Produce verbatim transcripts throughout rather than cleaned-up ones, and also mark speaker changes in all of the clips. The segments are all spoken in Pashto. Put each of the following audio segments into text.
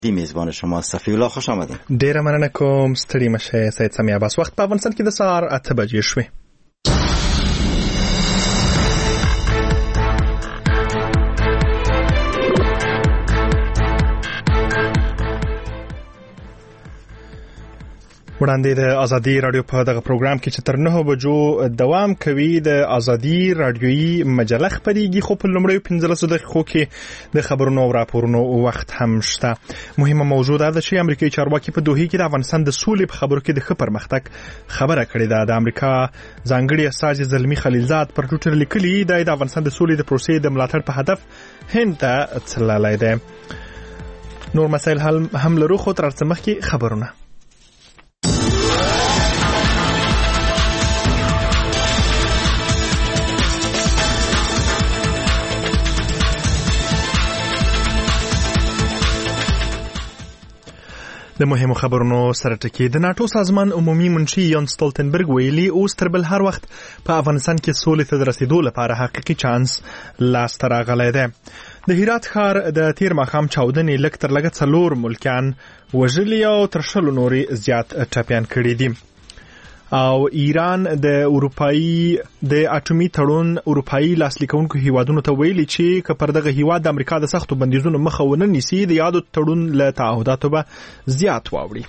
Speaker 1: دی میزبان شما صفی الله، خوش آمدید.
Speaker 2: ډیره مننه کوم، ستړي مشه. سید سمیع عباس. وخت په افغانستان کې د سهار اته بجې شوې. وړاندې د ازادي رادیو په دغه پروګرام کې چې تر نه بجو دوام کوي د ازادي رادیوي مجله خبريږي، خو په لومړیو پنځلسو دقیقو کې د خبرونو او راپورونو وخت هم شته. مهمه موضوع ده چې امریکایي چارواکي په دوحې کې د افغانستان د سولې په خبرو کې د ښه پرمختګ خبره کړې ده. د امریکا ځانګړي استازي زلمي خلیلزاد پر ټویټر لیکلي دی د افغانستان د سولې د پروسې د ملاتړ په هدف هند ته تللی دی. نور مسایل هم لرو، خو تر څه مخکې خبرونه. د مهمو خبرونو سره ټکی. د ناتو سازمان عمومي منشي یان ستولتنبرګ ویلي اوس تر بل هر وخت په افغانستان کې سولې ته د رسیدو لپاره حقیقي چانس لاس ته راغلی دی. د هرات ښار د تیر ماښام چاودنې لږ تر لږه څلور ملکیان وژلي او تر شلو نورې زیات ټپیان کړي دي. او ایران د اروپایي د اټومي تړون اروپایي لاسلیکونکو هیوادونو ته ویلي چې که پر دغه هیواد د امریکا د سختو بندیزونو مخه ونه نیسي د یادو تړون له تعهداتو به زیات واوړي.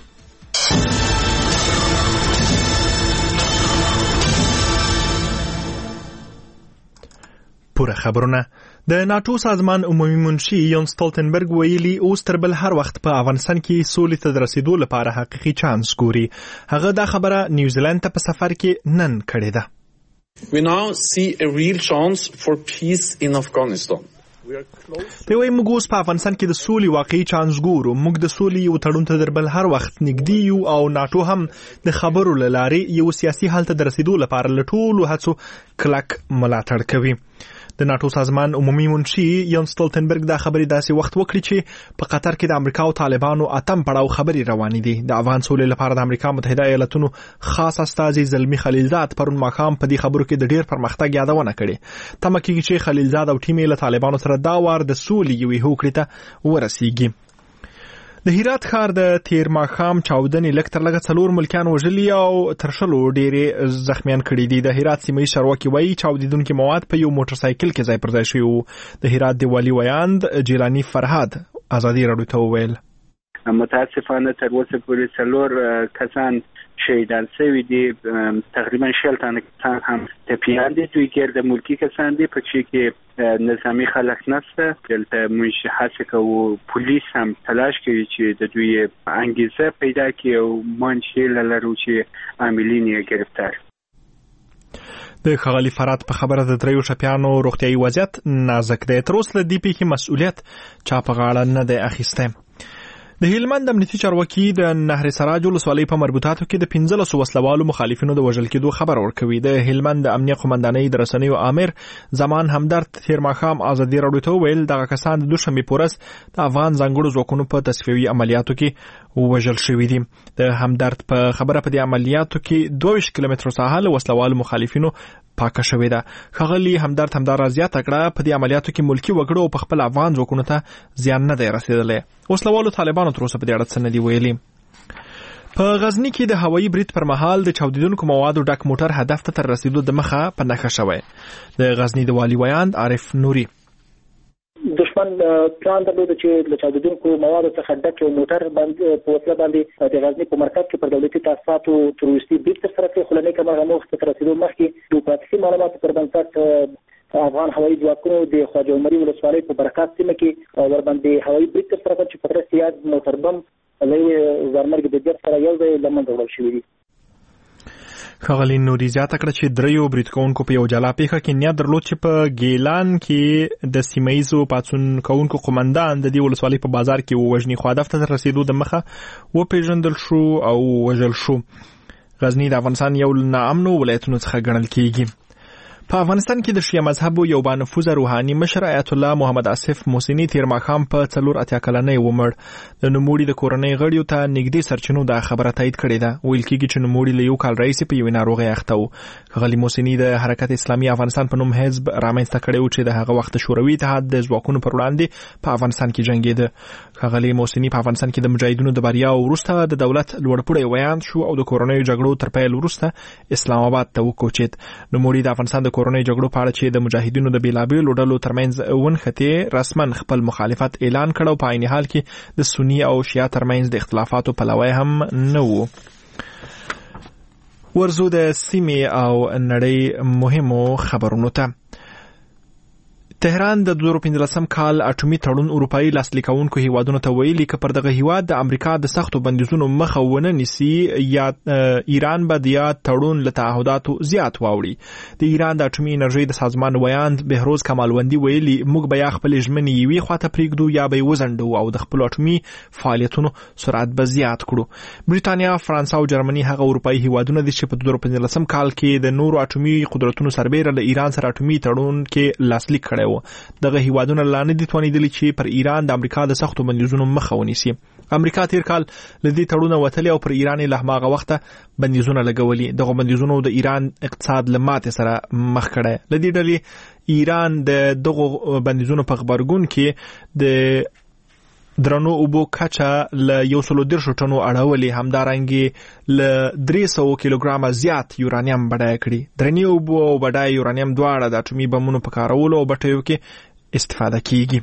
Speaker 2: پوره خبرونه. د ناتو سازمان عمومي منشي یان ستولتنبرګ ویلي اوس تر بل هر وخت په افغانستان کې سولې ته د رسیدو لپاره حقیقي چانس ګوري. هغه دا خبره نیوزیلند ته په سفر کې نن کړې ده.
Speaker 3: We now see a real chance for peace in Afghanistan.
Speaker 2: په وای موږ اوس په افغانستان کې د سولې واقعي چانس ګورو. موږ د سولې یو تړون ته در بل هر وخت نږدې یو او ناتو هم د خبرو له لارې یو سیاسي حل ته د رسیدو لپاره له ټولو هڅو کلک ملاتړ کوي. د ناتو سازمان عمومي منشي یان ستولتنبرګ دا خبرې داسې وخت وکړي چې په قطر کې د امریکا او طالبانو اتم پړاو خبرې روانې دي. د افغان سولې لپاره د امریکا متحده ایالاتونو خاص استازي زلمي خلیلزاد پرون ماښام په دې خبرو کې د ډیر پرمختګ یادونه کړې. تمه کېږي چې خلیلزاد او ټیم یې له طالبانو سره دا وار د سولې یوې هوکړې ته ورسیږي. د هرات ښار د تیر ماښام چاودنې لږ تر لږه څلور ملکیان وژلي او تر شلو ډېرې زخمیان کړي دي. د هرات سیمه ییز چارواکي وایي چاودېدونکي مواد په یو موټر سایکل کې ځای پر ځای شوي وو. د هرات د والي ویاند جیلاني فرهاد ازادي راډیو ته وویل
Speaker 4: متاسفانه تر اوسه پورې څلور کسان شهیدان شوي دي. تقریبا شل تنه کسان هم ټپیان دي. دوی ګرد ملکی کسان دي په چې کې نظامی خلک نشته. دلته موږ هڅه کوو پولیس هم تلاش کوي چې د دوی انګیزه پیدا کړي او منشي لرو چې عاملین یې گرفتار.
Speaker 2: د ښاغلي فرهاد په خبره د دریو شپیانو روغتیايي وضعیت نازک دی. تر اوسه له دې پیښې مسؤلیت چا په غاړه نه دی اخیستی. د هلمند امنیتي چارواکي د نهر سراج ولسوالۍ په مربوطاتو کې د پنځلسو وسلوالو مخالفینو د وژل کېدو خبر ورکوي. د هلمند د امنیه قومندانۍ د رسنیو آمر زمان همدرد تیر ماښام ازادي راډیو ته وویل دغه کسان د دوشنبې په ورځ د افغان ځانګړو ځواکونو په تصفیوي عملیاتو کې وژل شوي دي. د همدرد په خبره په دې عملیاتو کې دوه ویشت کیلومترو ساحه له وسلوالو مخالفینو پاکه شوې ده. ښاغلي همدرد همدارا زیاته کړه په دې عملیاتو کې ملکی وګړو په خپل افغان ځواکونو ته زیان نه دی رسېدلی. وسلوالو طالبانو تر اوسه په دې اړه څه نه دي ویلي. په غزني کې د هوایي برید پر مهال د چاودېدونکو موادو ډک موټر هدف ته تر رسیدو د مخه په نښه شوی. د غزني د والي ویاند عارف نوري
Speaker 5: دشمن پلان درلود چې له چاودېدونکو موادو څخه ډک یو موټر باندې په وسیله باندې د غزني په مرکز کې پر دولتي تاسیساتو تروریستي برید ترسره کړي. خو له نیکه مرغه موخې ته رسیدو مخکې د اوپراتیفي معلوماتو پر بنسټ افغان هوایي ځواکونو د خواجه عمري ولسوالۍ په برکات سیمه کې ورباندې هوایي برید ترسره کړ چې په ترڅ یاد موټر بم له ځانمرګي د جګ سره یو ځای له منځه وړل شوي دي.
Speaker 2: ښاغلي نوري زیاته کړه چې دریو برید کوونکو په یو جلا پیښه کې نیت درلود چې په ګیلان کې د سیمه ییزو پاڅون کوونکو قومندان د دې ولسوالۍ په بازار کې ووژني، خو هدف ته تر رسیدو د مخه وپېژندل شو او وژل شو. غزني د افغانستان یو له ناامنو ولایتونو څخه ګڼل کېږي. په افغانستان کې د شیعه مذهبو یو بانفوذه روحاني مشر آیت الله محمد آصف محسني تیر ماښام په څلور اتیا کلنۍ ومړ. د نوموړي د کورنۍ غړیو ته نږدې سرچینو دا خبره تایید کړې ده. ویل کېږي چې نوموړي له یو کال راهیسې په یوې ناروغۍ اخته و. ښاغلي محسني د حرکت اسلامي افغانستان په نوم حزب رامنځته کړی و چې د هغه وخت شوروي اتحاد د ځواکونو پر وړاندې په افغانستان کې جنګېده. ښاغلي محسني په افغانستان کې د مجاهدینو د بریا وروسته د دولت لوړپوړی ویاند شو او د کورنیو جګړو تر پیل وروسته اسلام آباد ته وکوچید. نوموړي د افغانستان د کورنیو جګړو په اړه چې د مجاهدینو د بیلابېلو ډلو ترمنځ ونښتې رسمن خپل مخالفت اعلان کړ او په عین حال کې د سني او شیعه ترمنځ د اختلافاتو پلوی هم نه و. ورزو د سیمې او نړۍ مهمو خبرونو ته. تهران د دوه زره پنځلسم کال اټومي تړون اروپאי لاسلیک کوونکو هیوادونو ته ویلي چې پر دغه هیواد د امریکا د سختو بندیزونو مخه ونه نیسي یا ایران به د یاد تړون له تعهداتو زیات واوړي. د ایران د اټومي انرژي د سازمان ویاند بهروز کمالوندي ویلي موږ به یا خپل ژمنې یوې خواته پرېږدو یا به وزندو او د خپل اټومي فعالیتونو سرعت به زیات کړو. بریټانیا، فرانسه او جرمني هغه اروپאי هیوادونه دي چې په دوه زره پنځلسم کال کې د نورو اټومي قدرتونو سربېره له ایران سره اټومي تړون کې لاسلیک کړی. دغه هیوادونه لا نه دي توانیدلي چې پر ایران د امریکا د سختو بندیزونو مخه ونیسي. امریکا تیر کال لدی تړونه وتلی او پر ایران له هغه وخته بندیزونه لګولي. دغه بندیزونو د ایران اقتصاد له ماتې سره مخ کړی. لدی ډلې ایران د دغه بندیزونو په خبرګون کې د درنو اوبو کچا له یو سلو دیرشو ټنو اړولې، همدارنګې له درې سوه کیلوګرامه زیات یورانیم بډایه کړي. درنې اوبو او بډایه یورانیم دواړه د اټومي بمونو په کارولو او بټیو کې استفاده کیږي.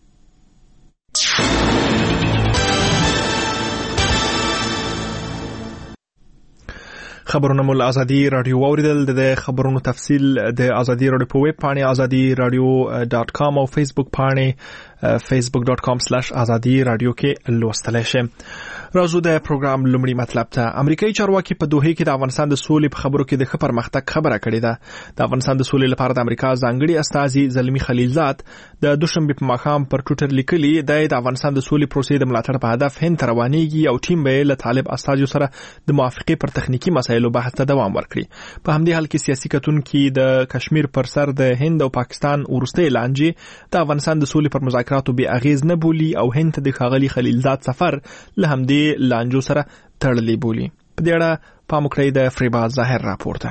Speaker 2: خبرونه مول ازادي رادیو اوریدل. د خبرونو تفصیل د ازادي رادیو په ویب پاڼه ازادي رادیو ډاٹ کام او فیسبوک پاڼه فیسبوک ډاٹ کام سلیش ازادي رادیو کې لوستلی شئ. راځو د پروګرام لومړی مطلب ته. امریکایي چارواکي په دوحه کې د افغانستان د سولې په خبرو کې د ښه پرمختګ خبره کړې ده. د افغانستان د سولې لپاره د امریکا ځانګړي استازي زلمی خلیلزاد د دوشنبه په ماښام پر ټویټر لیکلي دی د افغانستان د سولې پروسې د ملاتړ په هدف هند ته روانېږي او ټیم به له طالب استازو سره د موافقې پر تخنیکی مسایلو بحث ته دوام ورکړي. په همدې حال کې سیاسي کتونکي د کشمیر پر سر د هند او پاکستان وروستۍ لانجې د افغانستان د سولې پر مذاکراتو بې اغیز نه بولي او هند ته د ښاغلي خلیلزاد سفر له همدې لانجو سره تړلی بولي. په دې اړه پام وکړئ د فریباز ظاهر راپورته.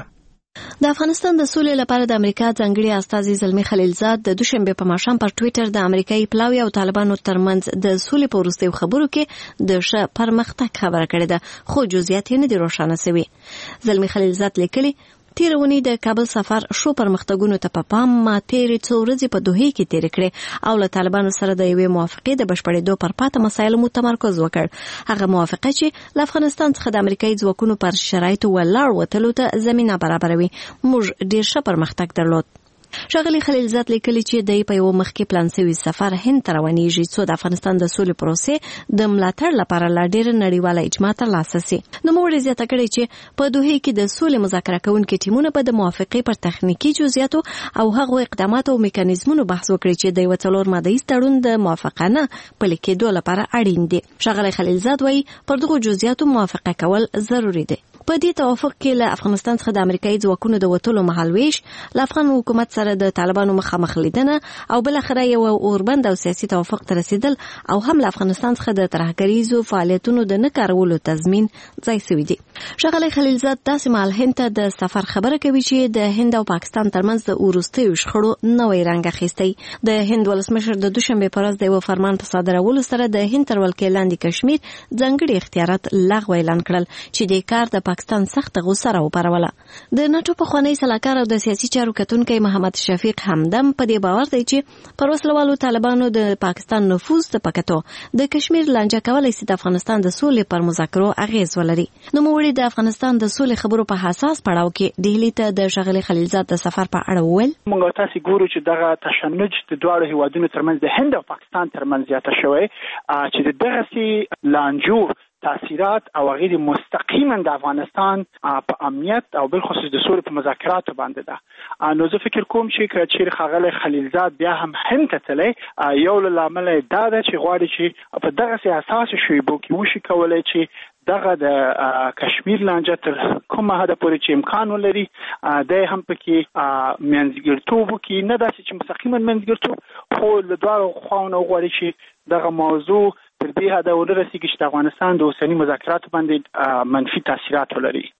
Speaker 6: د افغانستان د سولې لپاره د امریکا ځانګړي استازي زلمی خلیلزاد د دوشنبه په ماښام پر ټویټر د امریکایي پلاوی او طالبانو ترمنځ د سولې په وروستیو خبرو کې د ښه پرمختګ خبره کړې ده، خو جزئیات یې نه دي روښانه شوي. زلمی خلیلزاد لیکلي تیر ونی د کابل سفر شو پرمختګونو ته په پام ما تیرې څو ورځې په دوحه کې تیر کړې او له طالبانو سره د یوې موافقې د بشپړېدو پر پاته مسایلو مو تمرکز وکړ. هغه موافقه چې له افغانستان څخه د امریکایي ځواکونو پر شرایطو ولاړ وتلو ته زمینه برابروي موږ ډېر ښه پرمختګ درلود. ښاغلي خلیلزاد لیکلي چې د په یو مخکې پلان شوي سفر هند ته روانېږي څو د افغانستان د سولې پروسې د ملاتړ لپاره لا ډېره نړیواله اجماع ترلاسه شي. نوموړي زیاته کړې چې په دوحه کې د سولې مذاکره کوونکي ټیمونه به د موافقې پر تخنیکي جزئیاتو او هغو اقداماتو او میکانیزمونو بحث وکړي چې د یو څلور مادهیز تړون د موافقانه پلي کېدو لپاره اړین دي. ښاغلي خلیلزاد وایي پر دغو جزئیاتو موافقه کول ضروري دي. په دې توافق کې له افغانستان څخه د امریکایي ځواکونو د وټولو مهالويش، له افغان حکومت سره د طالبانو مخامخ لیدنه او بل اخره یو اوربند او سیاسي توافق ته رسیدل او هم له افغانستان څخه د ترهګریزو فعالیتونو د نه کارولو تضمین ځای شوی دی. ښاغلی خلیلزاد داسې مهال هند ته د سفر خبره کوي چې د هند او پاکستان ترمنځ د وروستیو شخړو نوی رنګ اخیستی. د هند ولسمشر د دوشنبه په ورځ د یو فرمان په صادرولو سره د هند تر ولکې لاندې کشمیر ځانګړي اختیارات لغوه اعلان کړل چې د کار د پاکستان سخت غوسه راوپاروله. د ناټو پخوانی سلاکار او د سیاسي چارو کتونکی محمد شفیق همدم په دې باور دی چې پر وسلوالو طالبانو د پاکستان نفوذ ته پکتو د کشمیر لانجه کولای شي د افغانستان د سولې پر مذاکرو اغیز ولري. نوموړي د افغانستان د سولې خبرو په حساس پړاو کې دهلی ته د ښاغلي خلیلزاد د سفر په اړه وویل
Speaker 7: موږ تاسو ګورو چې دغه تشنج د دواړو هیوادونو ترمنځ د هند او پاکستان ترمنځ زیاته شوی چې دغه سي لانجو تاثیرات او غیر مستقیما د افغانستان په امنیت او بل خصوص د سولې په مذاکراتو باندې ده. نو زه فکر کوم چې چې خاغلی خلیلزاد بیا هم هند ته تللی یو له لامل دا ده چې غواړي چې په دغه سي اساس شیبو کې وشي کولای چې دغه د کشمیر لانجه تر کومه حد پورې چې امکان ولري د هم پکې منځګړیتوب کې نه داسې چې مستقیما منځګړیتوب خو له دواړو خواونو غواړي چې دغه موضوع تر دې حد ورسیږي چې د افغانستان د اوسنی مذاکراتو باندې منفي تاثیرات ولري.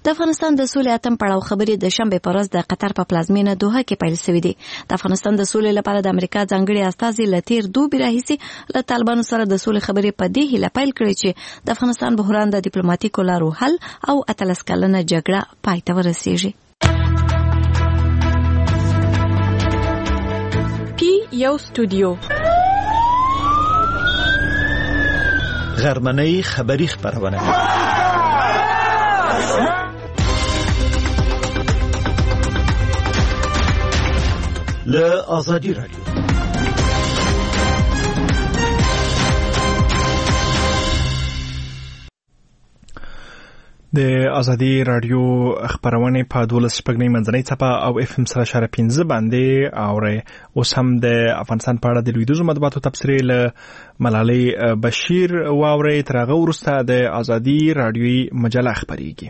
Speaker 6: د افغانستان د سولې اتم پړاو خبرې د شنبه په ورځ د قطر په پلازمینه دوحه کې پیل شوې دي. د افغانستان د سولې لپاره د امریکا ځانګړي استازي لتیر دوبي راهیسي له طالبانو سره د سولې خبرې په دې هیله پیل کړې چې د افغانستان بحران د ډیپلوماټیکو لارو حل او اتلس کلنه جګړه پای ته ورسیږي.
Speaker 8: پی یو استودیو
Speaker 9: غرمنۍ خبری خبرونه له آزادی رادیو.
Speaker 2: د آزادی رادیو خبرونه په دولس شپږنۍ منځنۍ څپه او اف ام سره شاره پنځه باندې اوري. اوس هم د افغانستان په اړه د لویدیځو مطبوعاتو تبصرې له ملالۍ بشیر واوري. تر هغه وروسته د آزادی رادیوي مجله خبريږي.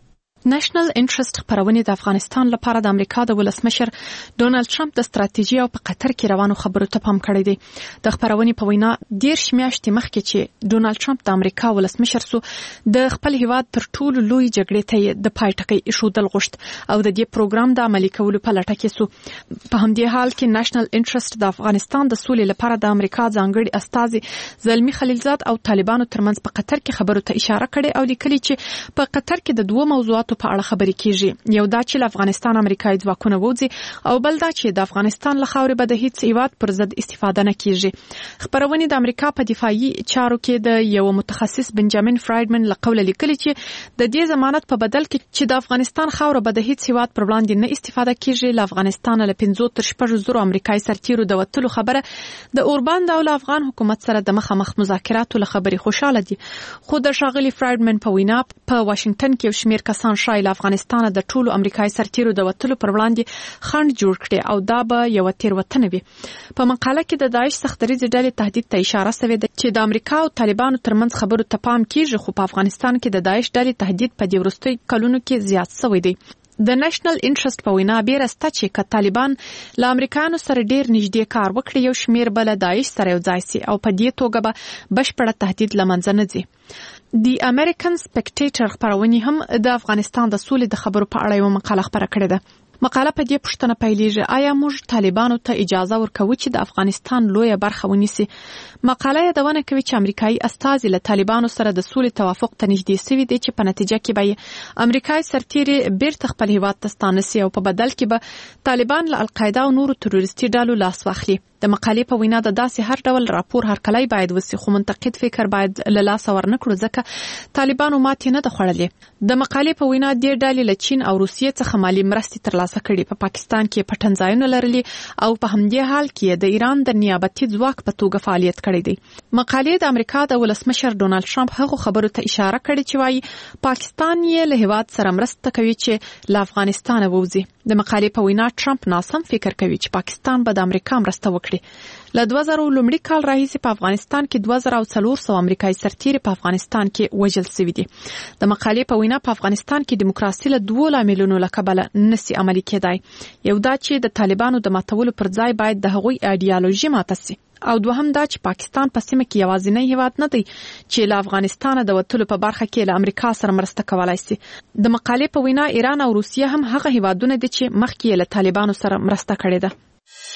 Speaker 8: نېشنل انټرست خبرونه د افغانستان لپاره د امریکا د ولسمشر ډونالد ټرمپ د ستراتیژي او په قطر کې روانو خبرو ته پام کړی دی. د خبرونه په وینا دیرش میاشتې مخکې چې ډونالد ټرمپ د امریکا ولسمشر سو د خپل هیواد تر ټولو لوی جګړې ته د پای ټکی ایښودل غوښت او د دې پروګرام د عملي کولو په لټه کې سو. په همدې حال کې نېشنل انټرست د افغانستان د سولې لپاره د امریکا ځانګړي استازي زلمی خلیلزاد او طالبانو ترمنځ په قطر کې خبرو ته اشاره کړې او لیکلي چې په قطر کې د دوه موضوعاتو په اړه خبرې کیږي. یو دا چې له افغانستان امریکایي ځواکونه وځي او بل دا چې د افغانستان له خاورې به د هیڅ هیواد پر ضد استفاده نه کیږي. خبرونه د امریکا په دفاعي چارو کې د یو متخصص بنجامین فرایډمن له قوله لیکلي چې د دې ضمانت په بدل کې چې د افغانستان خاوره به د هیڅ هیواد پر وړاندې نه استفاده کیږي. له افغانستان له پنځه تر شپږ زره امریکایي سرتیرو د وټلو خبره د اورباند او افغان حکومت سره د مخامخ مذاکراتو له خبرې خوشاله دي. خو د ښاغلي فرایډمن په وینا په واشنگټن کې یو شمېر کسان شایل افغانستان د ټولو امریکایي سرتیرو د وټلو پر وړاندې خنډ جوړ کړي او دا به یو تیروتنه وي. په مقاله کې د داعش سختدریزې ډلې تهدید ته اشاره شوې ده چې د امریکا او طالبانو ترمنځ خبرو ته پام کیږي، خو په افغانستان کې د داعش ډلې تهدید په دې وروستیو کلونو کې زیات شوی دی. د نېشنل انټرست په وینا بیرسته چې ک طالبان له امریکایانو سره ډیر نږدې کار وکړي یو شمیر بل داعش سره یو ځای سي او په دې توګه به بشپړه تهدید لمنځه نه ځي. دی امریکن سپیکټیټر خبرونه هم د افغانستان د سولې د خبرو په اړه یو مقاله خبره کړې ده. مقاله په دې پوښتنه پیلېږي آیا موږ طالبانو ته اجازه ورکوو چې د افغانستان لویه برخه ونیسي. مقاله یادونه کوي چې امریکایي استازي له طالبانو سره د سولې توافق ته نږدې شوي دي چې په نتیجه کې به امریکایي سرتیري بیرته خپل هیواد ته ستانه سي او په بدل کې به طالبان له القاعده او نورو تروریستي ډلو لاس واخلي. د مقالې په وینا د داسې هر ډول راپور هرکلی باید وسی، خو منتقد فکر باید له لاسه ورنکړو ځکه طالبانو ماتې نه ده خوړلې. د مقالې په وینا دې ډلې له چین او روسیې څخه مالي مرستې ترلاسه کړي، په پاکستان کې پټن ځایونه لرلي او په همدې حال کې د ایران د نیابتي ځواک په توګه فعالیت کړی دی. مقالې د امریکا د ولسمشر ډونالد ټرمپ هغه خبرو ته اشاره کړې چې وايي پاکستان یې له هیواد سره مرسته کوي چې له افغانستان ووځي. د مقالې په وینا ټرمپ ناسم فکر کوي چې پاکستان به د امریکا مرسته وکړي. له دوه زره لومړي کال راهیسې په افغانستان کې دوه زره څلور سوه امریکایي سرتیري په افغانستان کې وژل شوي دي. د مقالې په وینا په افغانستان کې دیموکراسي له دوو لاملونو له کبله نسي عملي کېدای. یو دا چې د طالبانو د ماتولو پر ځای باید د هغوی ایډیالوژي ماته سي، او دوهم دا چې پاکستان په سیمه کې یوازینی هیواد نه دی چې له افغانستان د وټلو په برخه کې له امریکا سره مرسته کولای شي. د مقالې په وینا ایران او روسیه هم هغه هیوادونه دي چې مخکې له طالبانو سره مرسته کړې ده.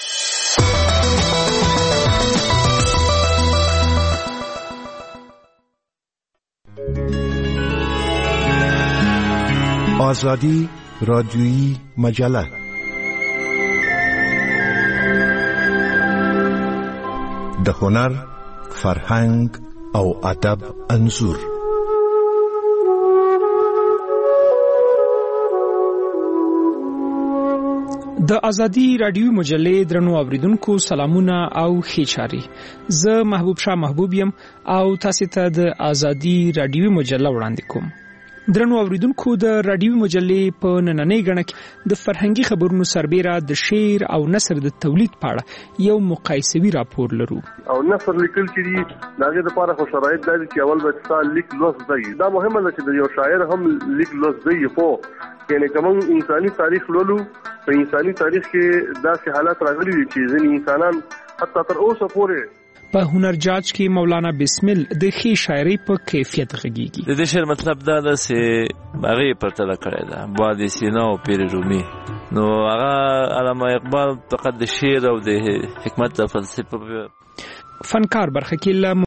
Speaker 10: آزادی رادیویی مجله د هنر، فرهنګ او ادب انځور.
Speaker 11: د ازادي رادیو مجلې درنو اوریدونکو سلامونه او ښه چاري. زه محبوب شاه محبوب يم او تاسو ته د ازادي رادیو مجله وړاندې کوم. درنو اوریدونکو د رادیو مجلې په نننۍ غړنه کې د فرهنګي خبرونو سربېره د شعر او نثر د تولید په اړه یو مقایسوي راپور لرو.
Speaker 12: او نثر لیکل چې دغه لپاره خو شرایط دي چې اول به ستاسو لیک لوست دی. دا مهمه ده چې یو شاعر هم لیک لوست دی. په یعنی کوم انساني تاریخ لولو، په انساني تاریخ کې داسې حالات راغلي دي چې ځینې انسانان حتی تر اوسه پورې
Speaker 11: په هنر جاج کې مولانا بسمل د ښې شاعرۍ په کیفیت غږیږي.
Speaker 13: د دې شعر مطلب دا ده چې هغه پرتله کړی ده باد سینا او پیر رومي. نو هغه علامه اقبال فقط د شعر او د حکمت او فلسفه
Speaker 11: فنکار برخه کې